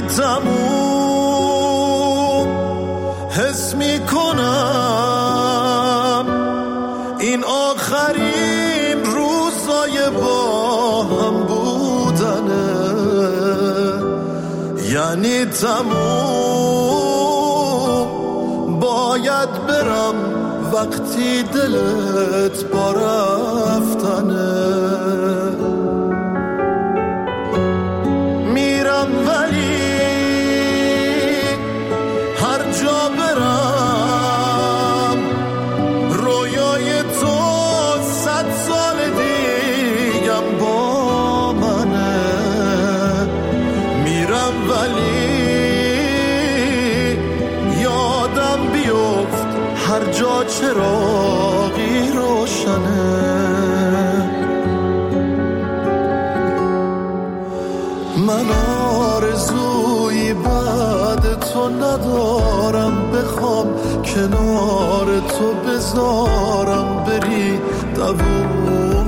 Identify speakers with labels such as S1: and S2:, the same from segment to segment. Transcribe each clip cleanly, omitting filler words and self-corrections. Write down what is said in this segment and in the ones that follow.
S1: تموم حس میکنم این آخرین روزای با هم بودنه، یعنی تموم باید برم وقتی دلت با رفتنه. میرم ولی هر جا برم رویای تو 100 سال دیگم با منه. میرم ولی یادم بیفت هر جا چراغی روشنه. من آرزویی بعد تو ندارم، بخوام کنار تو بذارم بری دووم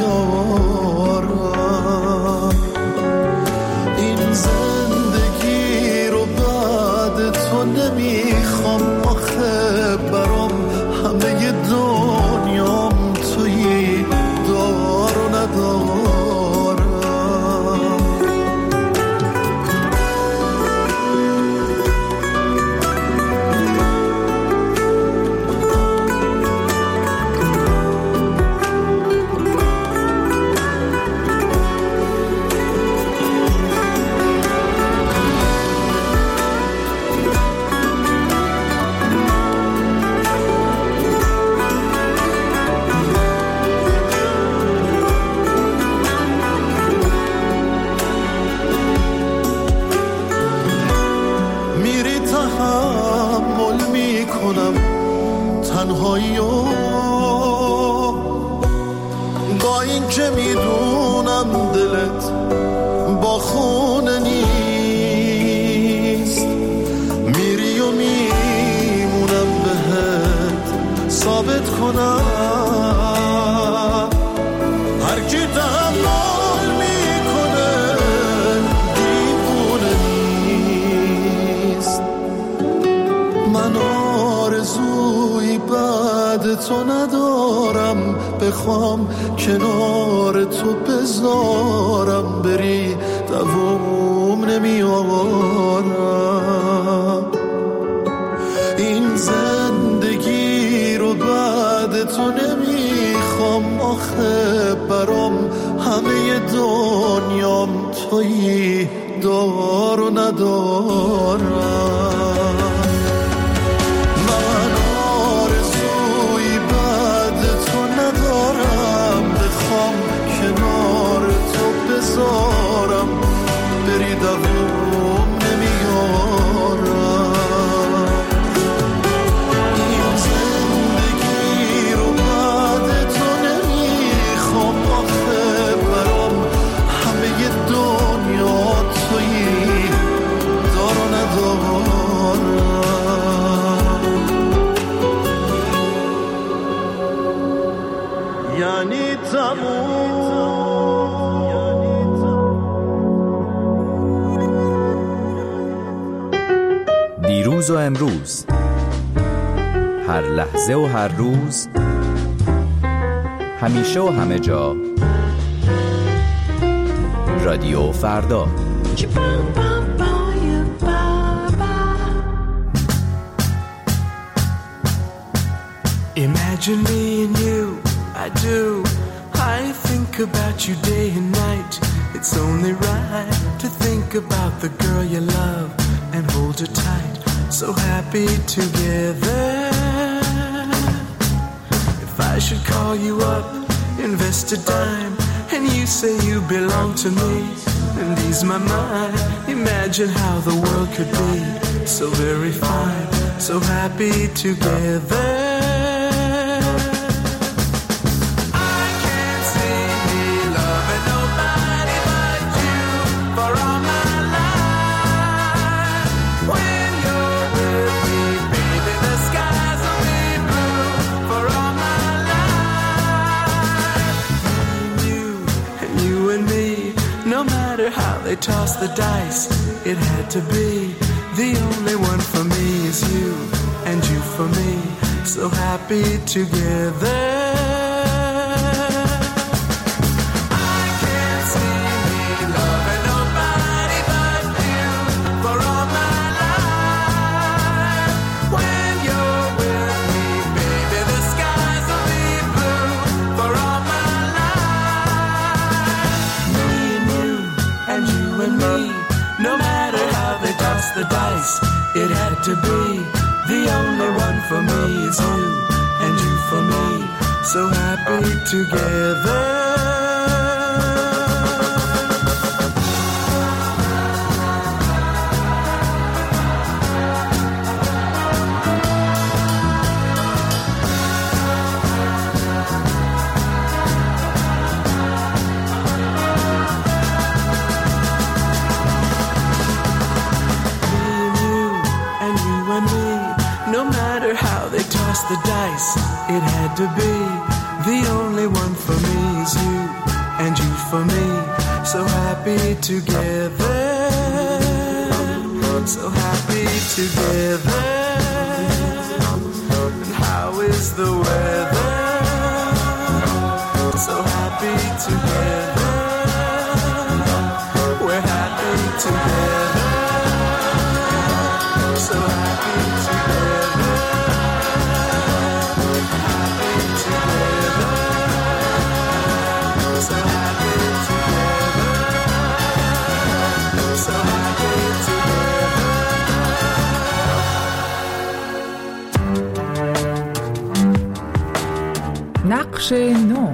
S1: نمیارم. این زندگی رو بعد تو نمیخوام، آخه برام همه دنیام تویی، دار و ندارم. تنهایی با این که میدونم دلت با خونه نیست، میری و میمونم بهت ثابت کنم هر کی تحمل میکنه دیوونه نیست. من آرزویی بعد تو ندارم، بخوام کنار تو بذارم بری دووم نمیارم. این زندگی رو بعد تو نمیخوام، آخه برام همه دنیام تویی، دار و ندارم. من آرزویی بعد تو ندارم، بخوام کنار تو بذارم بری دووم نمیارم. این زندگی رو بعد تو نمیخوام، آخه برام همه دنیا تویی، دار و ندارم. یعنی
S2: دیروز و امروز، هر لحظه و هر روز، همیشه و همه جا، رادیو فردا.
S3: Imagine me and you, I do. I think about you day and night. It's only right to think about the girl you love and hold her tight. So happy together. If I should call you up, invest a dime, and you say you belong to me and ease my mind. Imagine how the world could be so very fine, so happy together. They toss the dice, it had to be. The only one for me is you, and you for me, so happy together. I can't see me loving nobody but you for all my life. When you're with me, baby, the skies will be blue for all my life. Me and you, and you and me, no matter how they toss the dice, it had to be. The only one for me is you, and you for me, so happy together. The dice, it had to be. The only one for me is you, and you for me, so happy together, so happy together. And how is the weather? So happy together, we're happy together, so happy together.
S4: نقش نو.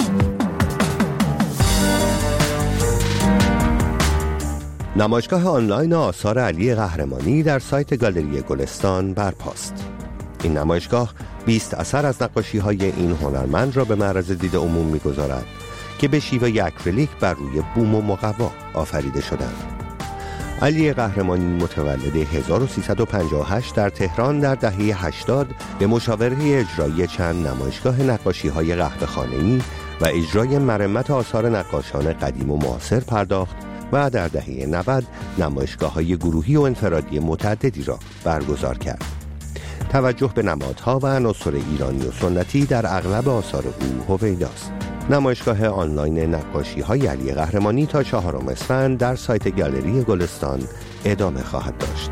S5: نمایشگاه آنلاین آثار علی قهرمانی در سایت گالری گلستان برپاست. این نمایشگاه 20 اثر از نقاشی‌های این هنرمند را به معرض دید عموم می‌گذارد که به شیوه اکریلیک بر روی بوم و مقوا آفریده شدند. علی قهرمانی متولد 1358 در تهران در دهه 80 به مشاوره اجرایی چند نمایشگاه نقاشی‌های قهوه‌خانه‌ای و اجرای مرمت آثار نقاشان قدیم و معاصر پرداخت و در دهه 90 نمایشگاه‌های گروهی و انفرادی متعددی را برگزار کرد. توجه به نمادها و عناصر ایرانی و سنتی در اغلب آثار او هویداست. نمایشگاه آنلاین نقاشی‌های علی قهرمانی تا 4 اسفند در سایت گالری گلستان ادامه خواهد داشت.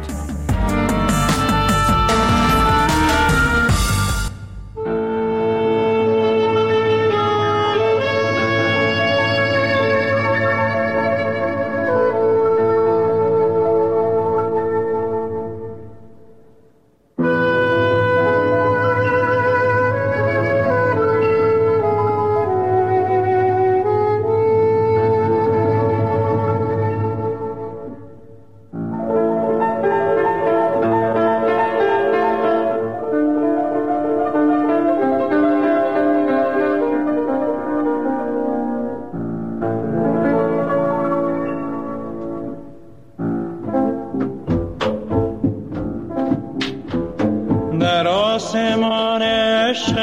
S6: در آسمان عشق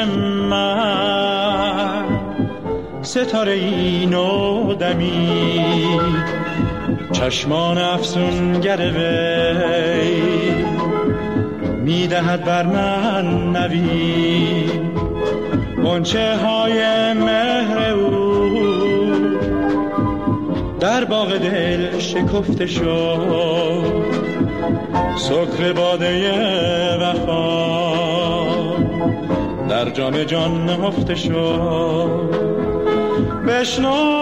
S6: من ستاره ای نو دمید، چشمان افسونگر وی میدهد بر من نوید. غنچه های مهر او در باغ دل شکفته شد، سکر باده وفا در جام جان نهفته شد. بشنو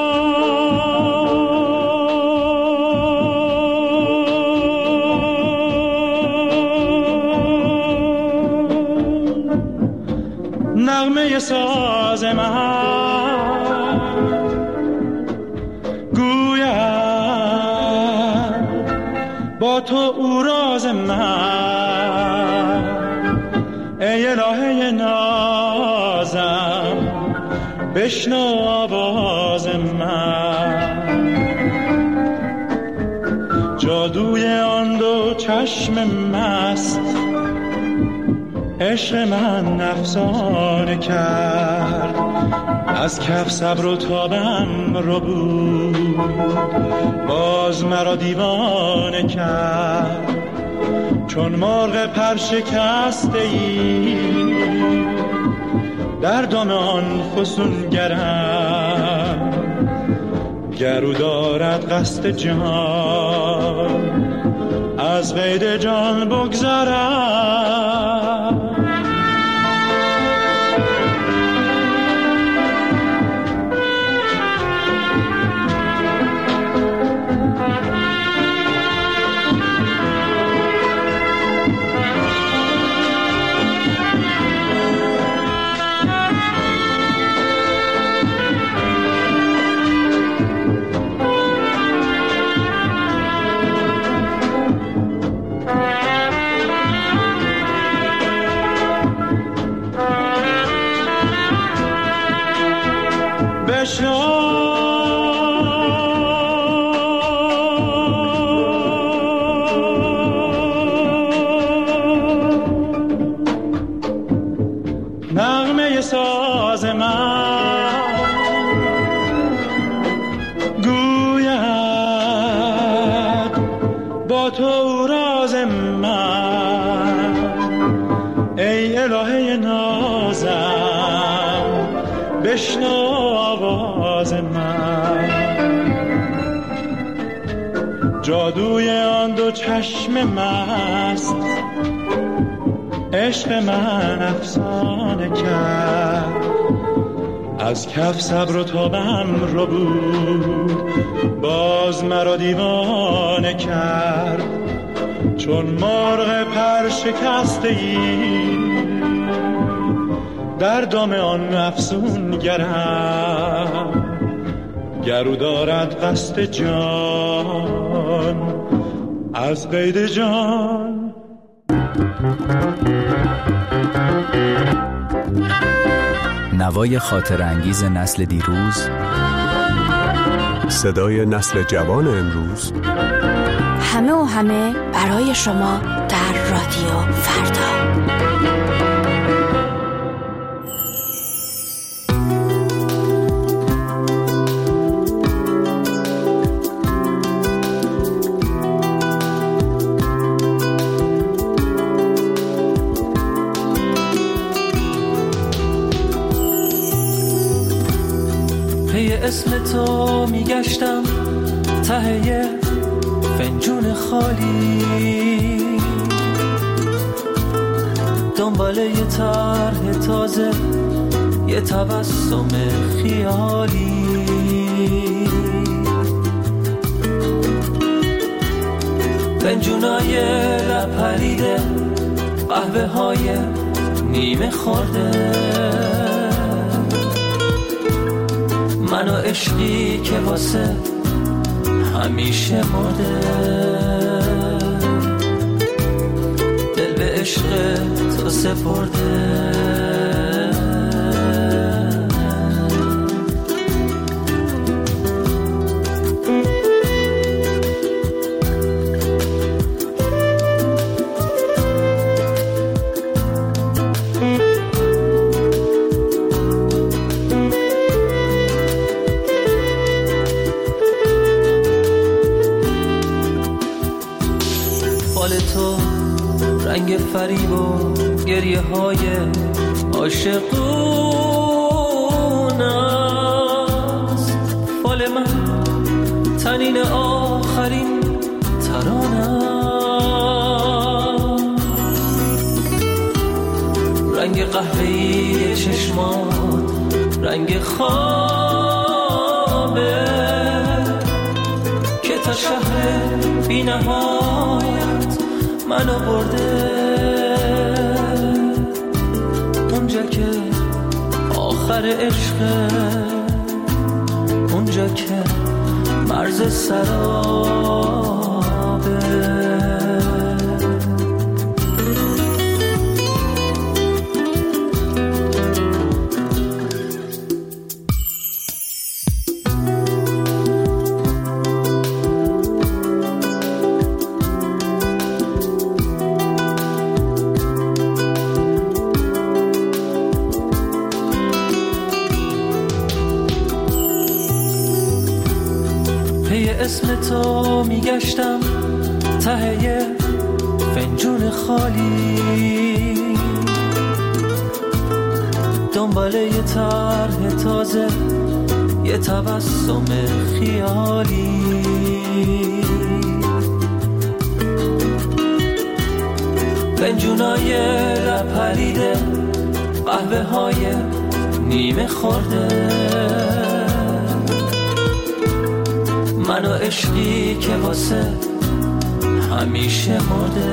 S6: نغمه ساز من، گویم با تو او راز من. ای الهه نازم بشنو آواز من. جادوی آن دو چشم مست عشق من افسانه کرد، از کف صبر و تابم رو بود، باز مرا دیوانه کرد. چون مرغ پر شکسته ای در دام آن فسونگرم، گرو دارد قصد جان از قید جان بگذرم. نغمه ساز من گوید با تو راز من، ای الهه نازم بشنو آواز من. جادوی آن دو چشم مست عشق من افسانه کرد، از کف صبر و تابم رو بود، باز مرا دیوانه کرد. چون مرغ پر شکسته ای در دام آن افسونگرم، گرو دارد قصد جان از قید جان.
S2: نوای خاطر انگیز نسل دیروز،
S7: صدای نسل جوان امروز،
S8: همه و همه برای شما در رادیو فردا.
S9: اسم تو میگشتم ته فنجون خالی، دنبال یه طرح تازه، یه تبسم خیالی. فنجونای لپریده، قهوه های نیمه خورده، من و عشقی که واسه همیشه مرده، دل به عشق تو سپرده. رنگ فریب و گریه های عاشقون است، فال من تنین آخرین ترانه، رنگ قهوه‌ای چشمات رنگ خوابه که تا شهر بی نهایت منو برده، اونجا که آخر عشقه، اونجا که مرز سرابه. اسم تو میگشتم ته یه فنجون خالی، دنبال یه طرح تازه، یه تبسم خیالی. فنجونای لب پریده، قهوه های نیمه خورده، من و عشقی که واسه همیشه مرده.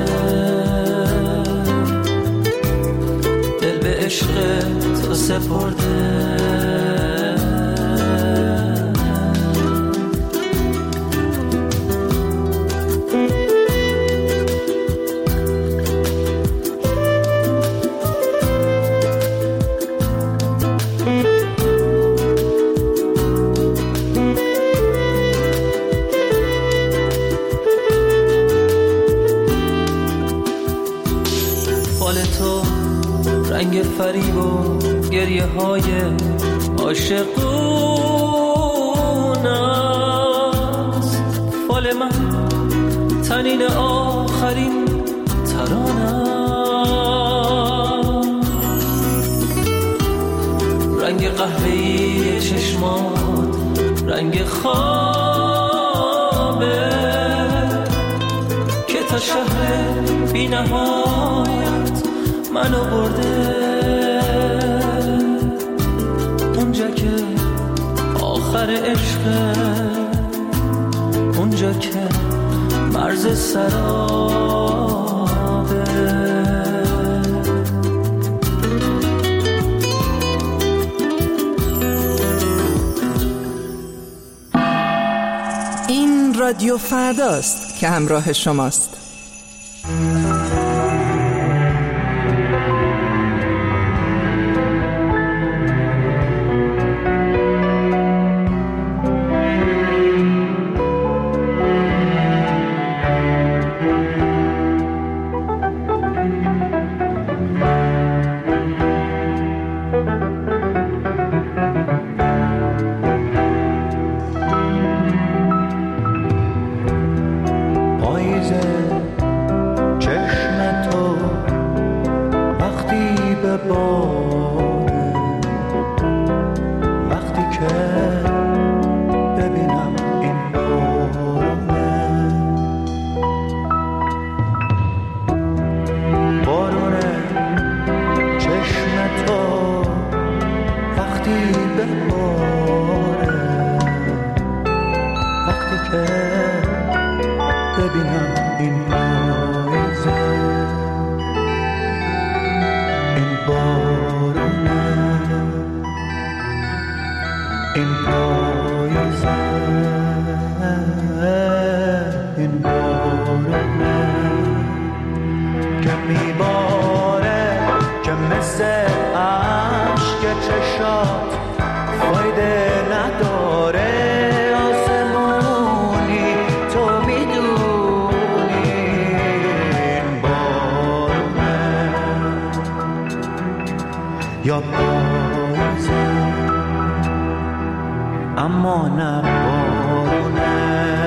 S9: دل به عشق تو سپرده. رنگ فریب و گریه های عاشقون است، فال من تنین آخرین ترانم. رنگ قهوه‌ای چشمات رنگ خوابه که تا شهر بی نهایت منو برده. اونجا که آخر عشقه، اونجا که مرز سرابه.
S4: این رادیو فرداست که همراه شماست.
S1: یا پاییزه اما نه بارونه،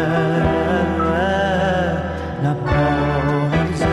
S1: نه پاییزه.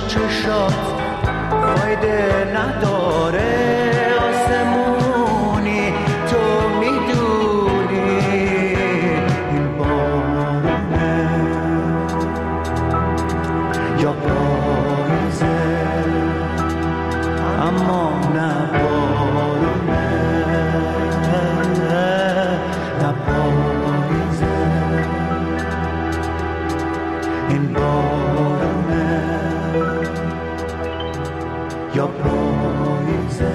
S1: چشات فایده نداره آسمونی تو میدونی این بارونه یا پاییزه اما نه بارونه نه پاییزه این بارونه یا پاییزه.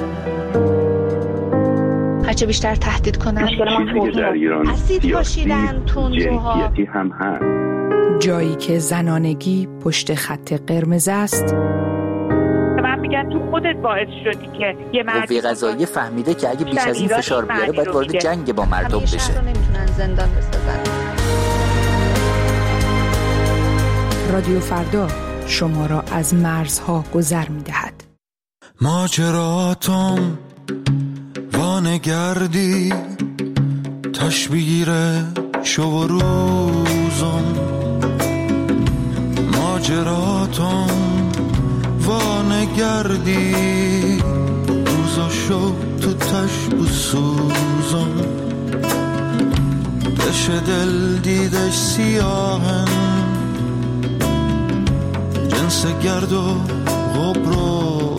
S10: هرچه بیشتر تهدید کنن
S11: چیزی که در ایران
S10: اسید پاشیدن تندروها
S11: هم هست.
S4: جایی که زنانگی پشت خط قرمز است.
S12: من میگم تو خودت باعث شدی که یه
S13: قوه قضاییه فهمیده که اگه بیش از این فشار بیاره باید وارد جنگ با مردم بشه.
S10: همیشه رو نمیتونن زندان بسازن.
S4: رادیو فردا شما را از مرزها گذر می‌دهد.
S3: ماجراتم وانگردی تشبیره شو و روزم ماجراتم وانگردی روزا شو تو تشب و سوزم دش دل دیدش سیاهن جنس گرد و غبر و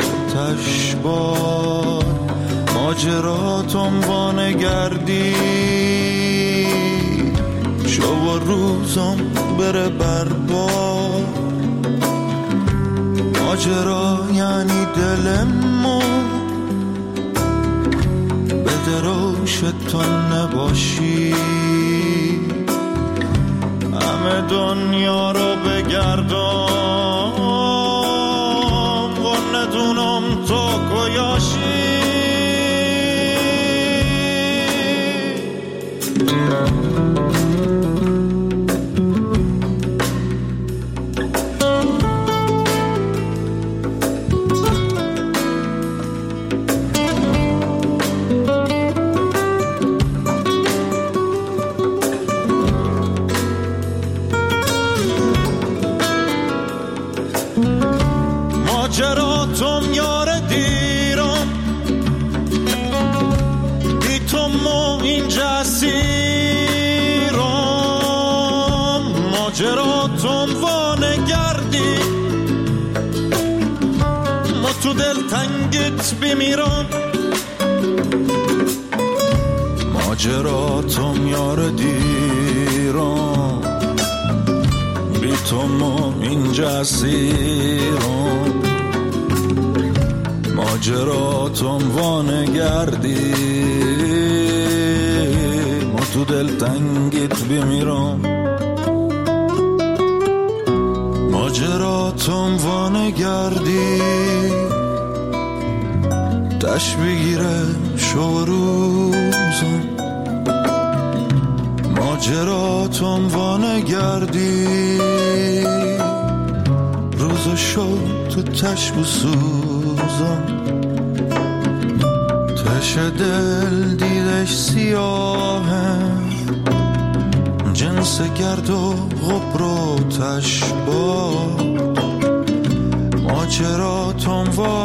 S3: تشبار ماجراتم وانگردی شو و روزم بره بربار ماجرا یعنی دلمو بده روش تو نباشی همه دنیا رو بگردم و ندونم تو کجایی ماجراتم یار دیرم بی تو ما اینجا سیرم ماجراتم وانگردی ما تو دل تنگت بمیرم ماجراتم یار دیرم بی تو ما اینجا سیرم ماجراتم وانگردی ما تو دل تنگت بمیرم ماجراتم وانگردی دش بگیره شو روزم ماجراتم وانگردی روز شو تو تشب و سوزم تش دل دیدش سیاهه جنس گرد و غبر و تشبا ماجراتم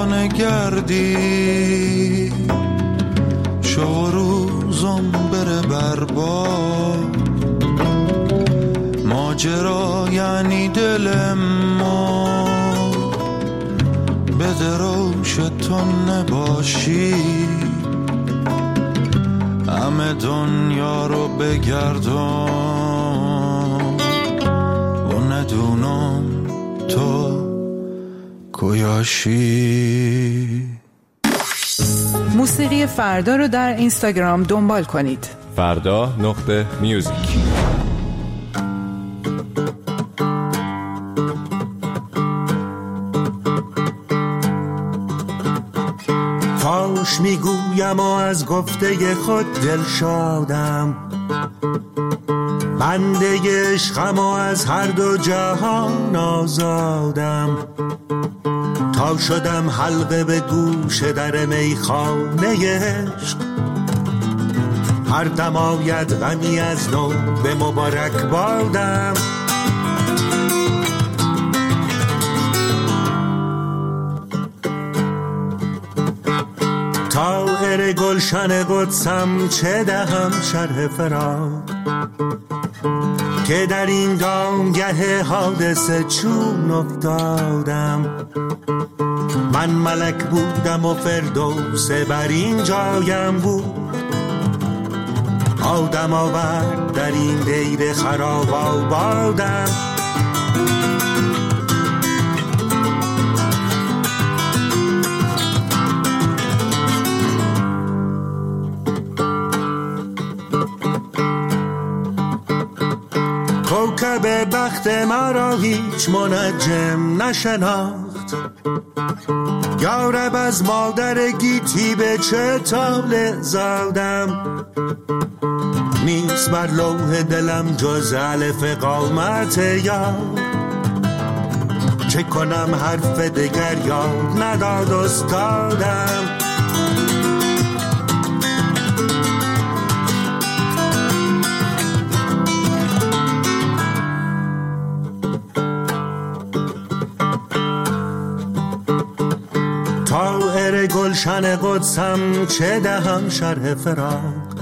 S3: وانگردی شو روزم بره برباد ماجرا یعنی دل ما بده روش تو نباشی همه دنیا رو بگردم و ندونم تو کجایی.
S4: موسیقی فردا رو در اینستاگرام دنبال کنید.
S2: فردا.music.
S1: کاش میگویم و از گفته خود دل شادم بنده عشقم و از هر دو جهان آزادم تا شدم حلقه به گوش در میخانه عشق هر دم آید غمی از نو به مبارک بادم طائر گلشن قدسم چه دهم شرح فراق، که در این دامگه حادثه چون افتادم. من ملک بودم و فردوس بر این جایم بود، آدم آورد در این دیر خراب آبادم. کوکب بخت مرا هیچ منجم نشناخت، یارب از مادر گیتی به چه طالع زادم. نیست بر لوح دلم جز الف قامت یاد، چه کنم حرف دگر یاد نداد استادم. طائر گلشن قدسم چه دهم شرح فراق،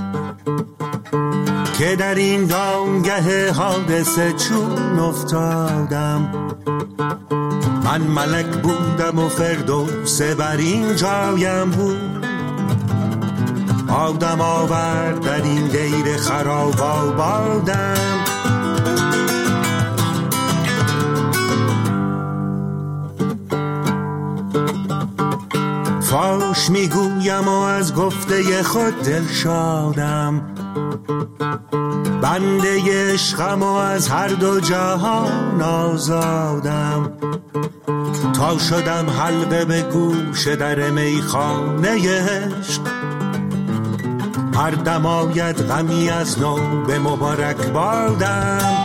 S1: که در این دامگه حادثه چون افتادم. من ملک بودم و فردوس بر این جایم بود، آدم آورد در این دیر خراب آبادم. فاش میگویم و از گفته خود دل شادم، بنده عشقم و از هر دو جهان آزادم. تا شدم حلقه به گوش در میخانه عشق، هر دم آید غمی از نو به مبارک بادم.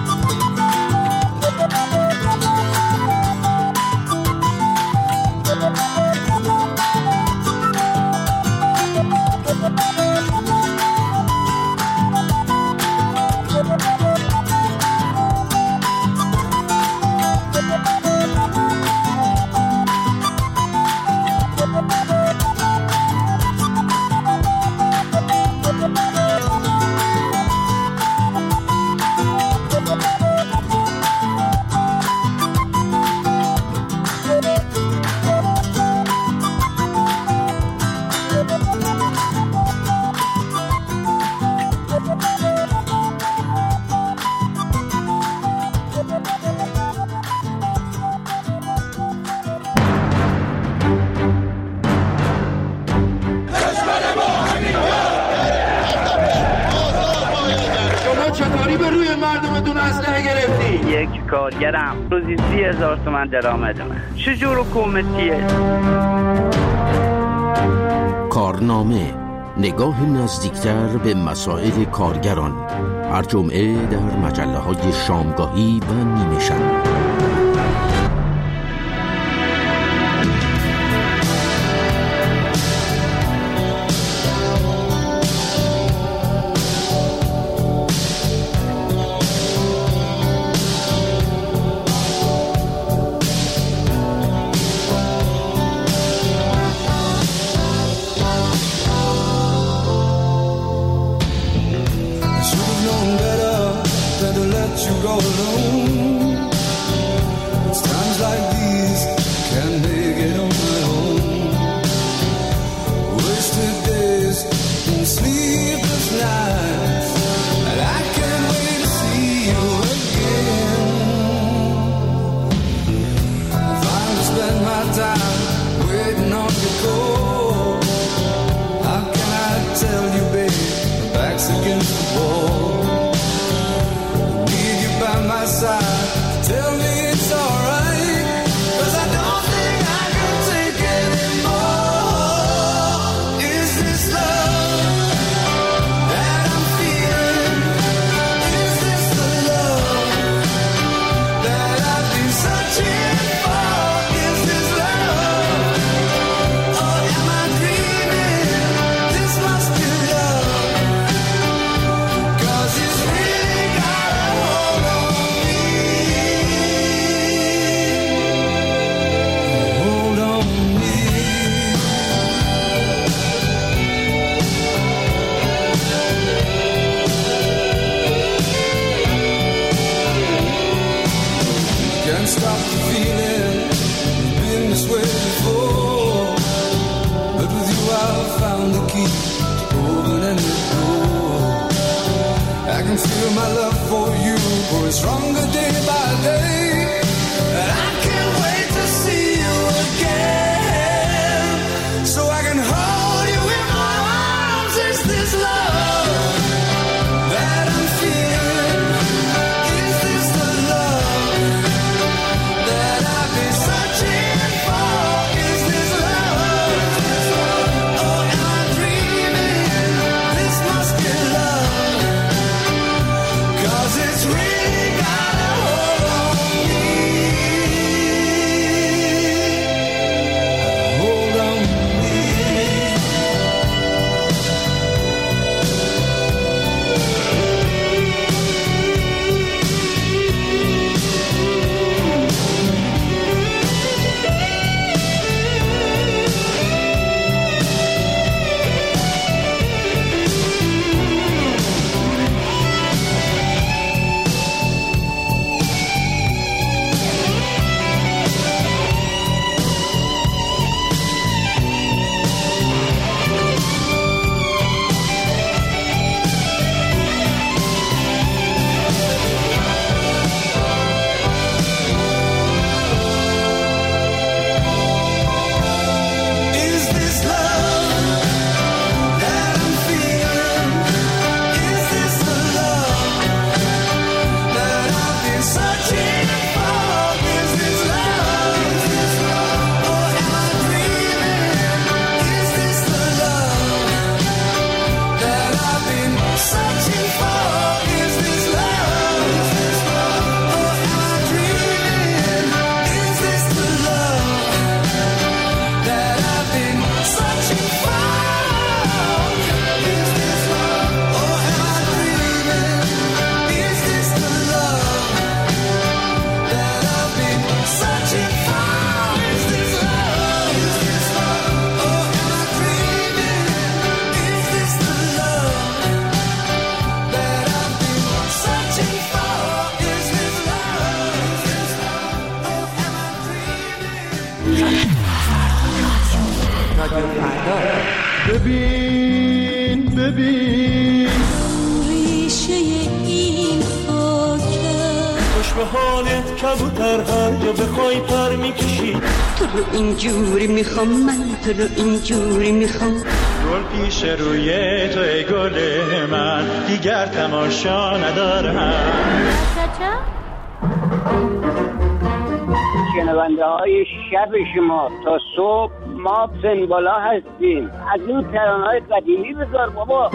S11: کارگرم روزی 30,000 تومان درآمدمه. چجور حکومتیه؟
S14: کارنامه، نگاه نزدیکتر به مسائل کارگران، هر جمعه در مجله‌های شامگاهی و نیمه شب.
S3: Against the wall, need you by my side. stronger day by day. And I can't wait to see you again, so I can hold you in my arms. Is this love that I'm feeling? Is this the love that I've been searching for? Is this love? Or am I dreaming? This must be love, 'cause it's really got a hold on me. Hold on me. Is this love that I'm feeling? Is this the love that I've been searching for? Is this love? Or am I dreaming? Is this the love that I've been searching for? Is this love? Or am I dreaming? Is this the love that I've been searching for? Is this love? Or am I dreaming? Is this the love that I've been searching for? Is this love? Or am I dreaming? Is this the love that I've been searching for? Is this love? Or am I dreaming?
S4: رادیو فردا.
S6: ببین ببین
S9: ریشه این خاکه خوش به حالت کبوتر هر جا بخوای پر میکشی
S15: تو رو اینجوری میخوام من تو رو اینجوری میخوام
S6: گل پیش روی تو ای گل من دیگر تماشا ندارم
S11: شنونده های شب شما تا صبح ما سنبالا هستیم. از اون ترانه‌های قدیمی بذار بابا.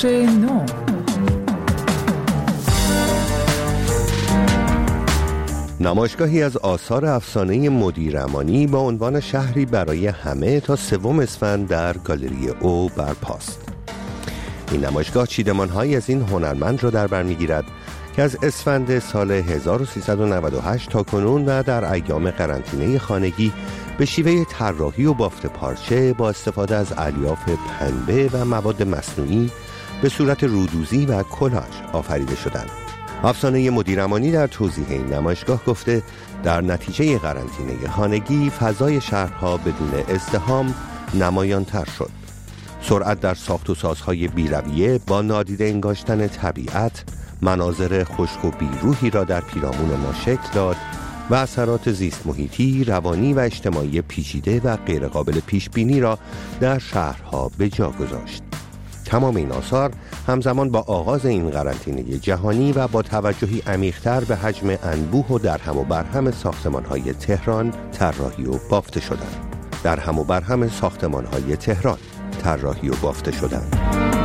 S4: بخش 9.
S5: نمایشگاهی از آثار افسانه مدیر امانی با عنوان شهری برای همه تا 3 اسفند در گالری او برپاست. این نمایشگاه چیدمان‌هایی از این هنرمند را در بر می‌گیرد که از اسفند سال 1398 تا کنون و در ایام قرنطینه خانگی به شیوه طراحی و بافت پارچه با استفاده از الیاف پنبه و مواد مصنوعی به صورت رودوزی و کلاژ آفریده شدند. افسانه مدیر امانی در توضیح این نمایشگاه گفته در نتیجه قرنطینه خانگی فضای شهرها بدون ازدحام نمایان‌تر شد. سرعت در ساخت و سازهای بی‌رویه با نادیده انگاشتن طبیعت مناظر خشک و بیروحی را در پیرامون ما شکل داد و اثرات زیست محیطی، روانی و اجتماعی پیچیده و غیرقابل پیش بینی را در شهرها به جا گذاشت. تمام این آثار همزمان با آغاز این قرنطینه جهانی و با توجهی عمیق‌تر به حجم انبوه و درهم و برهم ساختمان‌های تهران طراحی و بافته شدند. درهم و برهم ساختمان‌های تهران طراحی و بافته شدند.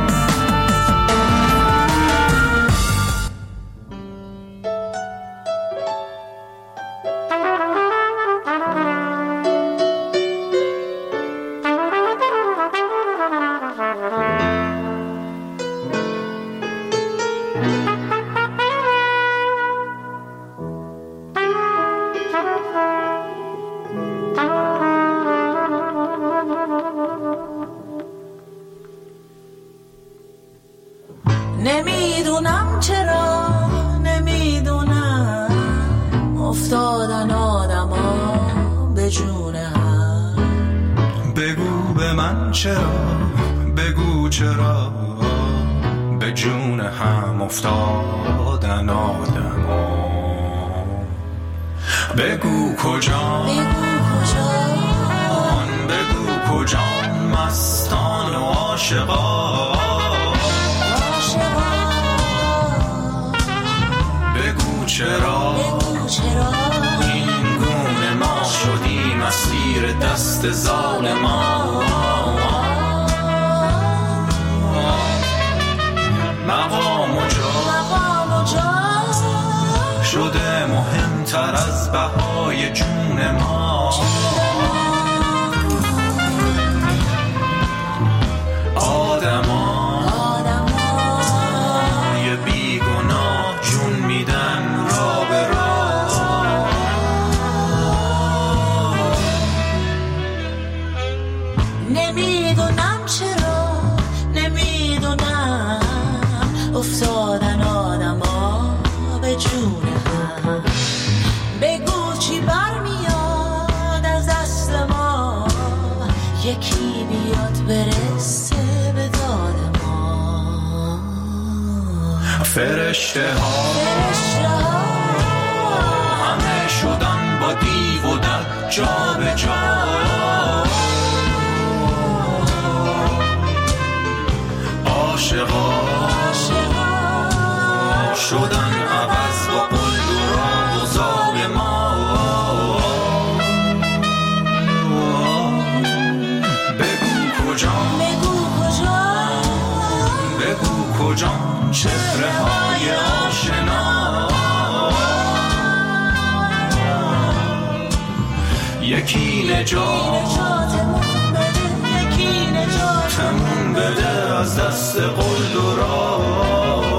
S16: نمیدونم چرا، نمیدونم افتادن آدما به جون هم.
S17: بگو به من چرا، بگو چرا به جون هم افتادن آدما. بگو کجا، بگو کجا مستان و عاشقان. چرا این گونه ما شدیم اسیر دست ظالمان. مقام و جا شده مهمتر از بهای جون ما. آدمای بیگناه جون میدن را به راه.
S16: نمیدونم چرا، نمیدونم افتادن آدما به جون هم. بگو چی برمیاد از دست ما، یکی بیاد برسه به داد ما.
S17: فرشته ها همه شدن با دیو و در جا به جا. عاشقا شدن عوض با قلب و راه و زاگ ما. بگو کجا، بگو کجا چهره های آشنا. یکی نجاتمون بده از دست قلب و راه.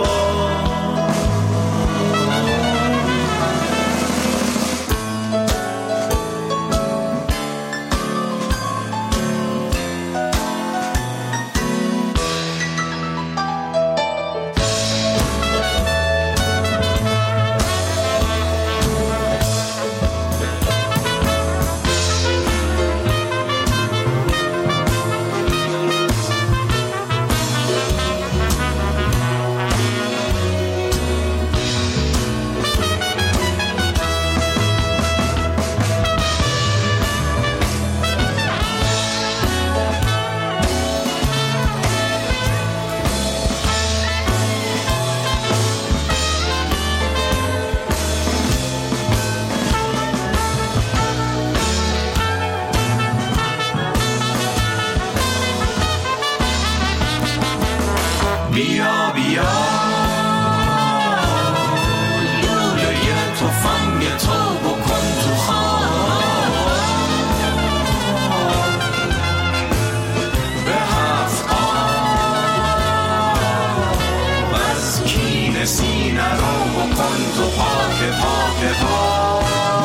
S17: پا.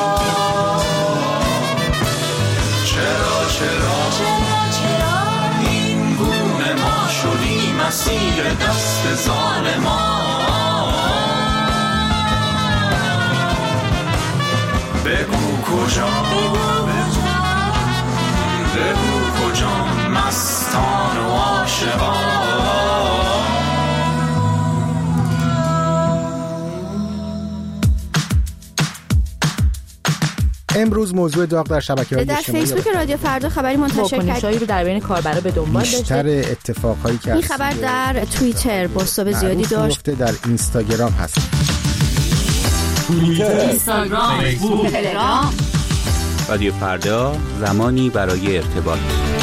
S17: چرا این گونه ما شدیم اسیر دست ظالمان؟ بگو کجا مستان و عاشقان.
S18: امروز موضوع داغ در شبکه‌های اجتماعی
S8: در فیسبوک رادیو فردا خبری منتشر
S19: واکنش‌هایی رو در بین کاربرا به دنبال داشته.
S18: بیشتر اتفاقایی که
S8: این خبر در توییتر بازتاب زیادی داشت.
S18: در اینستاگرام هست.
S19: اینستاگرام، فیسبوک، تلگرام.
S2: رادیو فردا، زمانی برای ارتباط.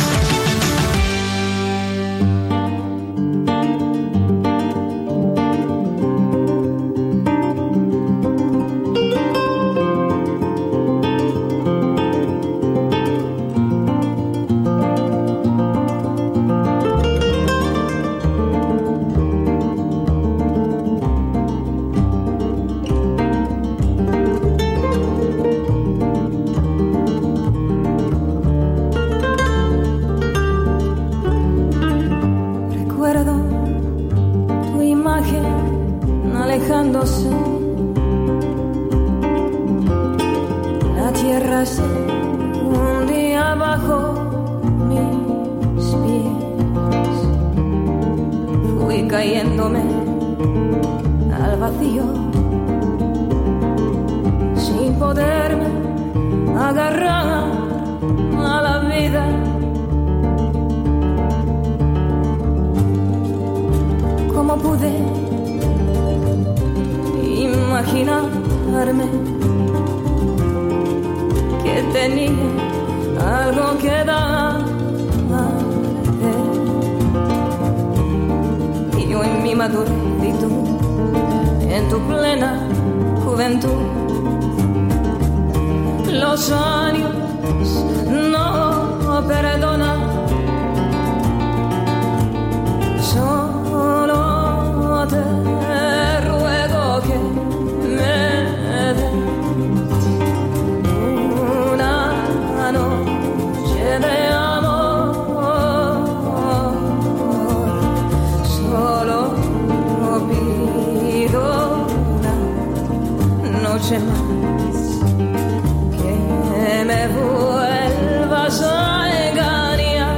S20: Cayéndome al vacío sin poderme agarrar a la vida. ¿Cómo pude imaginarme que tenía algo que dar? En mi maduritud, en tu plena juventud, los años no perdonan. Solo te ruego que me des una noche de más que me vuelvas a engañar.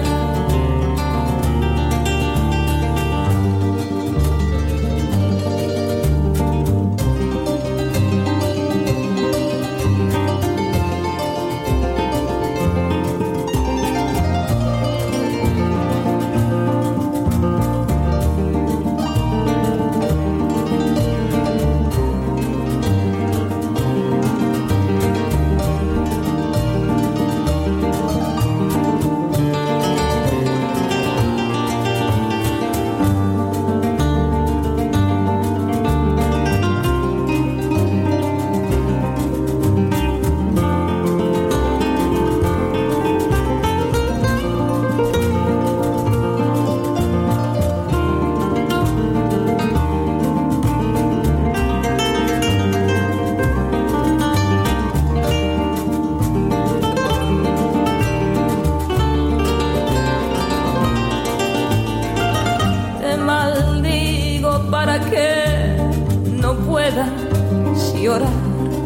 S20: Llorar,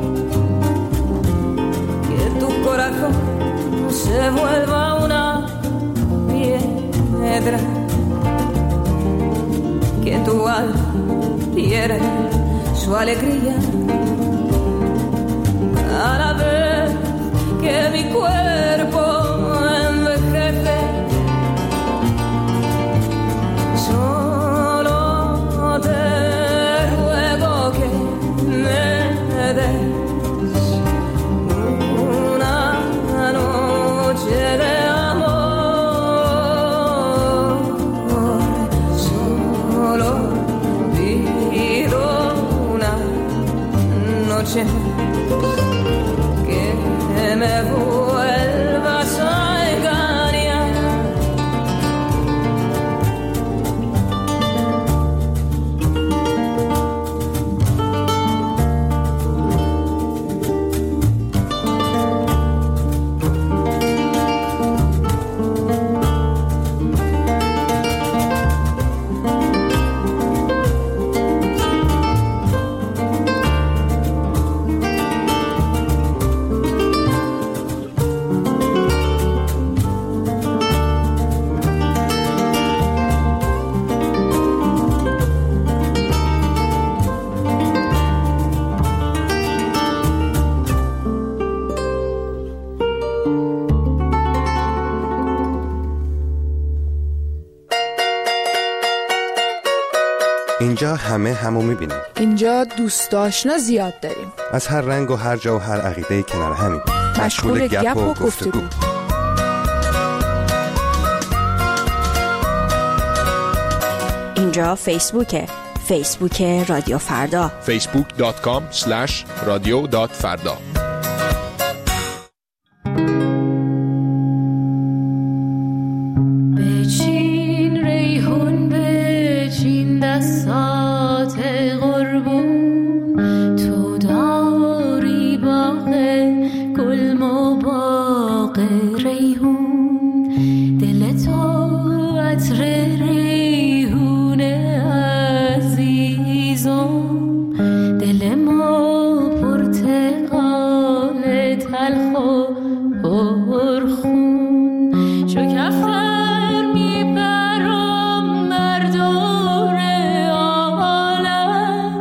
S20: que tu corazón se vuelva una piedra, que tu alma pierda su alegría a la vez que mi cuerpo envejece. Solo te ruego que me des una noche de amor. Solo pido una noche que me vuelvas a engañar.
S21: همه همو میبینیم.
S4: اینجا دوست آشنا زیاد داریم،
S21: از هر رنگ و هر جا و هر عقیده کنار همین،
S4: مشغول گپ و گفتگو.
S8: اینجا فیسبوک رادیو فردا،
S7: facebook.com/radio.farda.
S16: بچین ریحون، بچین دستات قربون، تو داری باغ گل و باغ ریحون، دل تو عطر ریحون عزیزم، دل ما پرتقال تلخ و پرخون، چو کفتر میپرم بر دور عالم،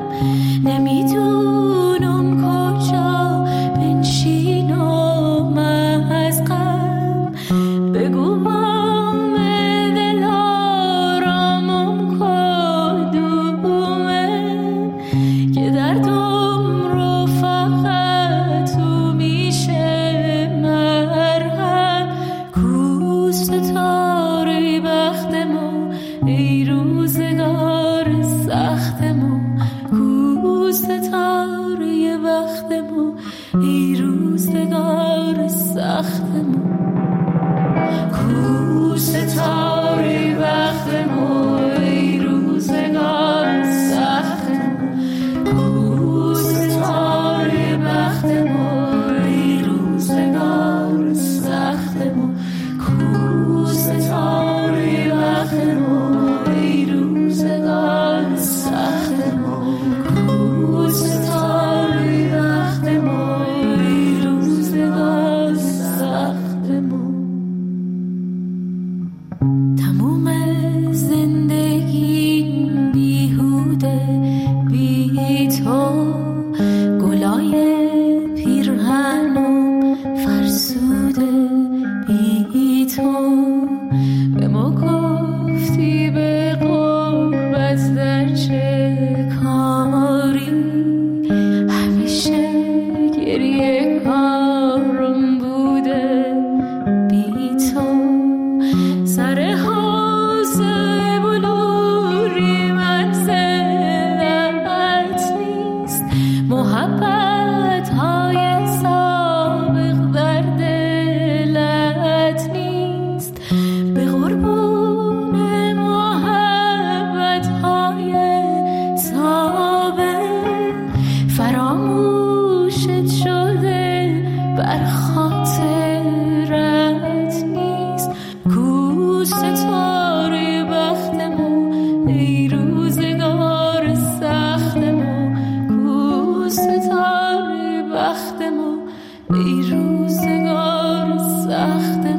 S16: نمیدونم کجا بنشینم از غم، بگو بام دل آرامم کدومه، که دردم رو فقط تو میشه مرهم، کو ستاره بختمو ای روزگار سختمو، کو ستاره بختمو ای روزگار سختمو، کو ستاره بختمو ای روزگار سختمو، کو ستاره بختمو ای روزگار سختمو، کو ستاره بختمو ای روزگار سختمو، کو ستاره بختمو ای روزگار سختمو. تموم زندگی بیهوده بی تو، گلای پیرهنم فرسوده بی تو، به ما گفتی به قربت در چه کاری، همیشه گریه کارم بوده بی تو، سر حوض بلوری منزلت نیست، محبت های سابق در دلت نیست، به قربون محبت های سابق فراموشت شده بر خاطرت نیست، کو ستاره بختمو ای روزگار سختمو، کو ستاره بختمو ای روزگار سختمو.